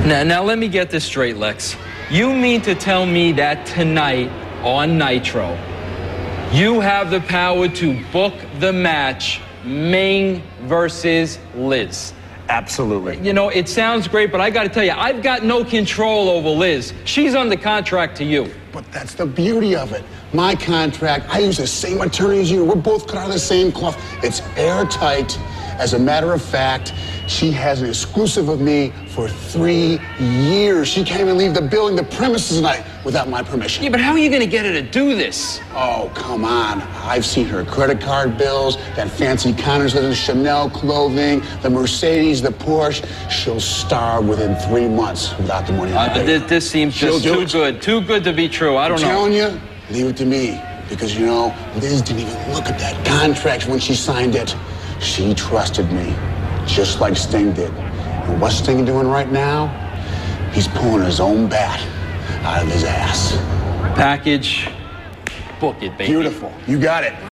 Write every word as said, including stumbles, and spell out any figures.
Now, now let me get this straight, Lex. You mean to tell me that tonight on Nitro, you have the power to book the match Ming versus Liz? Absolutely. You know, it sounds great, but I got to tell you, I've got no control over Liz. She's under contract to you. But that's the beauty of it. My contract, I use the same attorney as you. We're both cut out of the same cloth. It's airtight. As a matter of fact, she has an exclusive of me for three years. She can't even leave the building, the premises tonight without my permission. Yeah, but how are you going to get her to do this? Oh, come on. I've seen her credit card bills, that fancy counters with the Chanel clothing, the Mercedes, the Porsche. She'll starve within three months without the money. Uh, but this, this seems She'll just do too it. good, too good to be true. I don't I'm know. telling you, leave it to me. Because, you know, Liz didn't even look at that contract when she signed it. She trusted me, just like Sting did. And what's Sting doing right now? He's pulling his own bat out of his ass. Package, book it, baby. Beautiful. You got it.